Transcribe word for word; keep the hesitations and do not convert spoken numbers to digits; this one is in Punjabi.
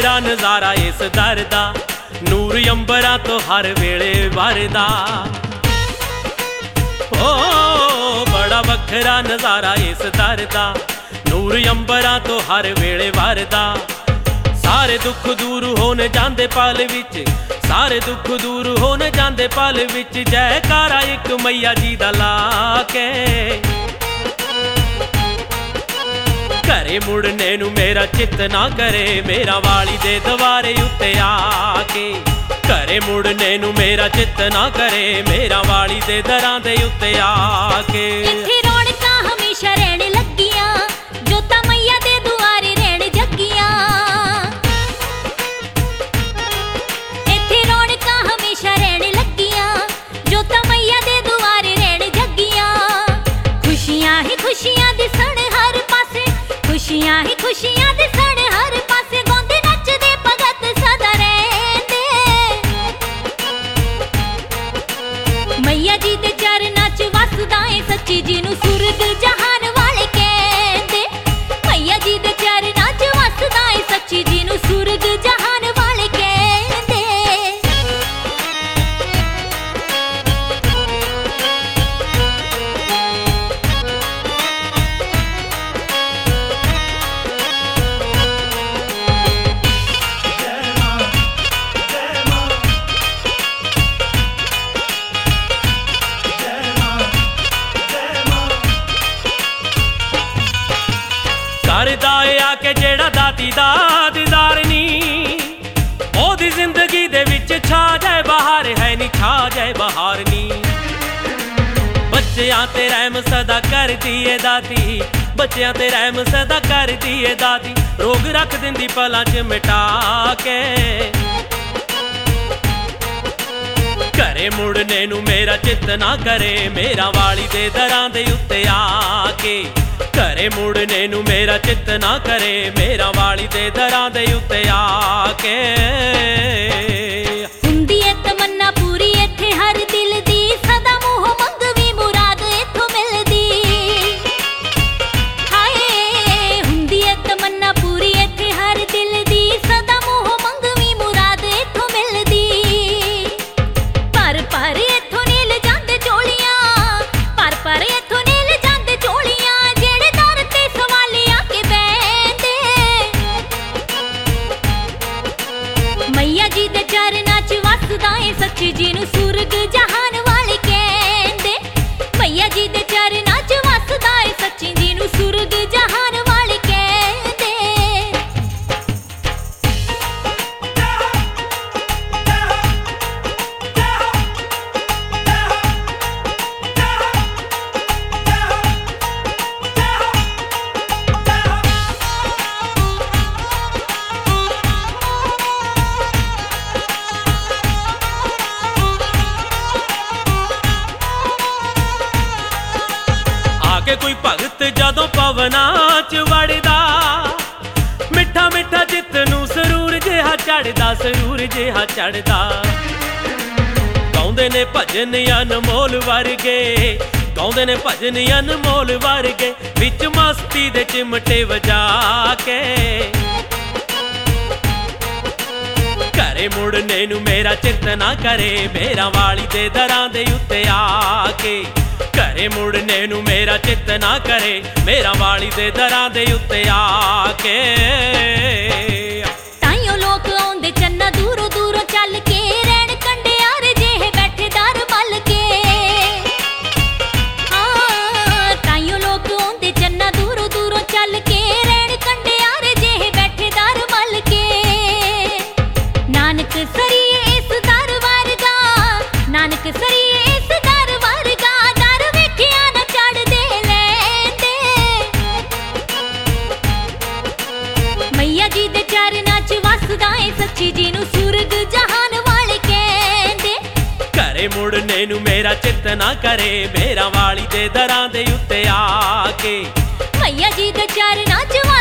ਵੱਖਰਾ ਨਜ਼ਾਰਾ ਇਸ ਦਰ ਦਾ, ਨੂਰ ਅੰਬਰਾਂ ਤੋਂ ਹਰ ਵੇਲੇ ਵਰਦਾ। ਓ ਬੜਾ ਵੱਖਰਾ ਨਜ਼ਾਰਾ ਇਸ ਦਰ ਦਾ, ਨੂਰ ਅੰਬਰਾਂ ਤੋਂ ਹਰ ਵੇਲੇ ਵਰਦਾ। ਸਾਰੇ ਦੁੱਖ ਦੂਰ ਹੋਣ ਜਾਂਦੇ ਪਲ ਵਿੱਚ, ਸਾਰੇ ਦੁੱਖ ਦੂਰ ਹੋਣ ਜਾਂਦੇ ਪਲ ਵਿੱਚ, ਜੈਕਾਰਾ ਇੱਕ ਮਈਆ ਜੀ ਦਾ ਲਾ ਕੇ। ਘਰੇ ਮੁੜਨੇ ਨੂੰ ਮੇਰਾ ਚਿੱਤ ਨਾ ਕਰੇ, ਮੇਰਾ ਵਾਲੀ ਦੇ ਦਵਾਰੇ ਉੱਤੇ ਆ ਕੇ। ਘਰੇ ਮੁੜਨੇ ਨੂੰ ਮੇਰਾ ਚਿੱਤ ਨਾ ਕਰੇ, ਮੇਰਾ ਵਾਲੀ ਦੇ ਦਰਾਂ ਦੇ ਉੱਤੇ ਆ ਕੇ। ਇੱਥੇ ਰੌਣਕਾਂ ਹਮੇਸ਼ਾ ਰਹਿਣ ਲੱਗੀਆਂ, ਜੋਤਾਂ ਮਈਆ ਦੇ ਦੁਆਰੇ ਰਹਿਣ ਜੱਗੀਆਂ। ਇੱਥੇ ਰੌਣਕਾਂ ਹਮੇਸ਼ਾ ਰਹਿਣ ਲੱਗੀਆਂ, ਜੋਤਾਂ ਮਈਆ ਦੇ ਦੁਆਰੇ ਰਹਿਣ ਜੱਗੀਆਂ। ਖੁਸ਼ੀਆਂ ਹੀ ਖੁਸ਼ੀਆਂ ਦਿਸਣ ਹਰ ਪਾਸੇ, ਖੁਸ਼ੀਆਂ ਹੀ ਖੁਸ਼ੀਆਂ ਦਿਸਣ ਹਰ ਪਾਸੇ, ਗਾਉਂਦੇ ਨੱਚਦੇ ਭਗਤ ਸਦਾ ਰਹਿੰਦੇ। ਮਈਆ ਜੀ ਦੇ ਚਰਨਾਂ 'ਚ ਵਸਦਾ ਏ ਸੱਚੀ, ਜਿਹਨੂੰ ਸੁਰਗ ਜਹਾਨ ਵਾਲੇ ਕਹਿੰਦੇ। ਮਈਆ ਜੀ ਦੇ ਚਰਨਾਂ 'ਚ ਵਸਦਾ ਏ ਸੱਚੀ, ਜਿਹਨੂੰ ਸੁਰਗ ਜਹਾਨ ਵਾਲੇ ਕਹਿੰਦੇ। ਕਰਦਾ ਆ ਕੇ ਜਿਹੜਾ ਦਾਤੀ ਦਾ ਦੀਦਾਰ ਨੀ, ਉਹਦੀ ਜ਼ਿੰਦਗੀ ਦੇ ਵਿੱਚ ਛਾ ਜਾਏ ਬਹਾਰ, ਹੈ ਨੀ ਛਾ ਜਾਏ ਬਹਾਰ ਨੀ। ਬੱਚਿਆਂ ਤੇ ਰਹਿਮ ਸਦਾ ਕਰਦੀ ਏ ਦਾਤੀ, ਬੱਚਿਆਂ ਤੇ ਰਹਿਮ ਸਦਾ ਕਰਦੀ ਏ ਦਾਤੀ। ਰੋਗ ਰੱਖ ਦਿੰਦੀ ਪਲਾਂ 'ਚ ਮਿਟਾ ਕੇ। ਘਰੇ ਮੁੜਨੇ ਨੂੰ ਮੇਰਾ ਚਿੱਤ ਨਾ ਕਰੇ, ਮੇਰਾ ਵਾਲੀ ਦੇ ਦਰਾਂ ਦੇ ਉੱਤੇ ਆ ਕੇ। ਘਰੇ ਮੁੜਨੇ ਨੂੰ ਮੇਰਾ ਚਿੱਤ ਨਾ ਕਰੇ, ਮੇਰਾ ਵਾਲੀ ਦੇ ਦਰਾਂ ਦੇ ਉੱਤੇ ਆ ਕੇ। ਹੁੰਦੀ ਏ ਤਮੰਨਾ ਪੂਰੀ ਇੱਥੇ ਹਰ ਦਿਲ ਦੀ, ਸਦਾ ਮੂੰਹ ਮੰਗਵੀਂ ਮੁਰਾਦ ਇੱਥੋਂ ਮਿਲਦੀ। ਹਾਏ ਹੁੰਦੀ ਏ ਤਮੰਨਾ ਪੂਰੀ ਇੱਥੇ ਹਰ ਦਿਲ ਦੀ, ਸਦਾ ਮੂੰਹ ਮੰਗਵੀਂ ਮੁਰਾਦ ਇੱਥੋਂ ਮਿਲਦੀ। ਪਰ ਪਰ ਇੱਥੋਂ ਨੀਲ ਜਾਂਦੇ ਝੋਲੀਆਂ, ਪਰ ਪਰ ਇੱਥੋਂ ਨੀਲ ਜਾਂਦੇ ਝੋਲੀਆਂ, ਜਿਹੜੇ ਦਰ ਤੇ ਸਵਾਲੀ ਆ ਕੇ ਬਹਿੰਦੇ। ਮਈਆ ਜੀ ਦੇ ਚਰਨਾਂ 'ਚ ਵਸਦਾ ਏ ਸੱਚੀ, ਜਿਹਨੂੰ ਸੁਰਗ ਜਹਾਨ ਵਾਲੇ ਕਹਿੰਦੇ। ਮਈਆ ਜੀ ਦੇ ਚਰਨਾਂ 'ਚ ਵਸਦਾ ਏ ਸੱਚੀ, ਜਿਹਨੂੰ ਸੁਰਗ ਜਹਾਨ ਵਾਲੇ ਕਹਿੰਦੇ। ਆਕੇ ਕੋਈ ਭਗਤ ਜਦੋਂ ਪਵਨਾਂ 'ਚ ਵੜਦਾ, ਮਿੱਠਾ ਮਿੱਠਾ ਚਿੱਤ ਨੂੰ ਸਰੂਰ ਜਿਹਾ ਚੜਦਾ, ਸਰੂਰ ਜਿਹਾ ਚੜਦਾ। ਗਾਉਂਦੇ ਨੇ ਭਜਨ ਅਨਮੋਲ ਵਰਗੇ, ਗਾਉਂਦੇ ਨੇ ਭਜਨ ਅਨਮੋਲ ਵਰਗੇ, ਵਿੱਚ ਮਸਤੀ ਦੇ ਚਿਮਟੇ ਵਜਾ ਕੇ। ਘਰੇ ਮੁੜਨੇ ਨੂੰ ਮੇਰਾ ਚਿੱਤ ਨਾ ਕਰੇ, ਮੇਰਾ ਵਾਲੀ ਦੇ ਦਰਾਂ ਦੇ ਉੱਤੇ ਆ ਕੇ। ਘਰੇ ਮੁੜਨੇ ਨੂੰ ਮੇਰਾ ਚਿੱਤ ਨਾ ਕਰੇ, ਮੇਰਾ ਵਾਲੀ ਦੇ ਦਰਾਂ ਦੇ ਉੱਤੇ ਆ ਕੇ। ਤਾਈਓ ਲੋਕ ਆਉਂਦੇ ਚੰਨਾ ਦੂਰੋਂ ਦੂਰੋਂ ਚੱਲ ਕੇ, ਰਹਿਣ ਕੰਡਿਆਰ ਜਿਹੇ ਬੈਠੇ ਦਰ ਮੱਲ ਕੇ। ਹਾਂ ਤਾਈਓ ਲੋਕ ਆਉਂਦੇ ਚੰਨਾ ਦੂਰੋਂ ਦੂਰੋਂ ਚੱਲ ਕੇ, ਰਹਿਣ ਕੰਡਿਆਰ ਜਿਹੇ ਬੈਠੇ ਦਰ ਮੱਲ ਕੇ। ਨਾਨਕ ਸਰੀਏ ਇਸ ਦਰ ਵਰਗਾ, ਨਾਨਕ ਸਰੀਏ ਇਸ ਦਰ ਵਰਗਾ, ਦਰ ਵੇਖਿਆ ਨਾ ਚੜ੍ਹਦੇ ਲੈਂਦੇ। ਮਈਆ ਜੀ ਦੇ ਚਰਨਾਂ 'ਚ ਵਸਦਾ ਏ ਸੱਚੀ, ਜਿਹਨੂੰ ਸੁਰਗ ਜਹਾਨ ਵਾਲੇ ਕਹਿੰਦੇ। ਘਰੇ ਮੁੜਨੇ ਨੂੰ ਮੇਰਾ ਚਿੱਤ ਨਾ ਕਰੇ, ਮੇਰਾ ਵਾਲੀ ਦੇ ਦਰਾਂ ਦੇ ਉੱਤੇ ਆ ਕੇ। ਮਈਆ ਜੀ ਦੇ ਚਰਨਾਂ 'ਚ